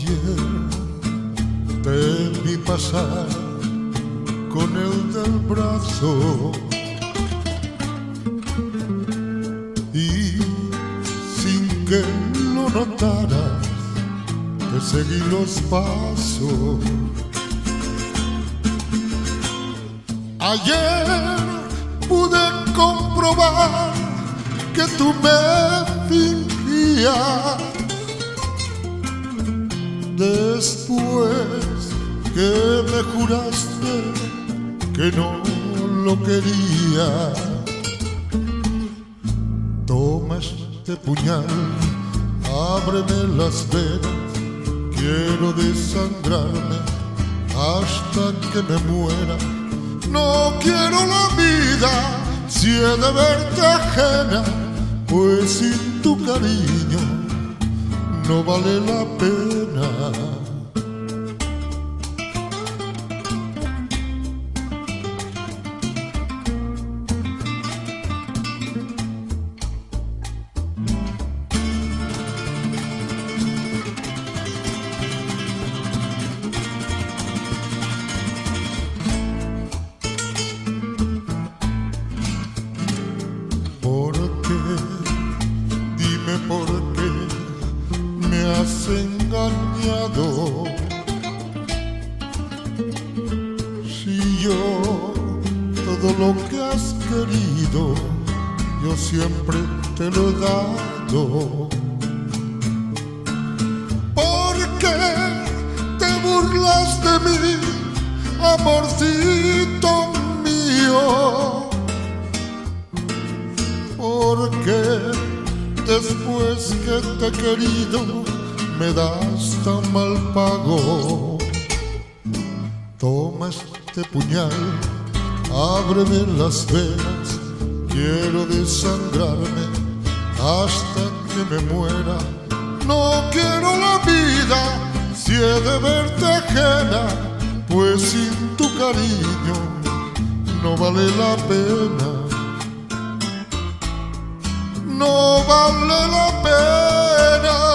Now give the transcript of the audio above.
ayer te vi pasar con el del brazo y sin que lo notaras te seguí los pasos. Ayer pude comprobar que tú me fingías. Después que me juraste que no lo quería, toma este puñal, ábreme las venas, quiero desangrarme hasta que me muera. No quiero la vida si he de verte ajena, pues sin tu cariño no vale la pena. ¿Por qué? Dime por qué me has engañado. Si yo todo lo que has querido yo siempre te lo he dado. ¿Por qué te burlas de mí, amorcito mío? Porque después que te he querido me das tan mal pago. Toma este puñal, ábreme las venas, quiero desangrarme hasta que me muera. No quiero la vida si he de verte ajena, pues sin tu cariño no vale la pena. No vale la pena.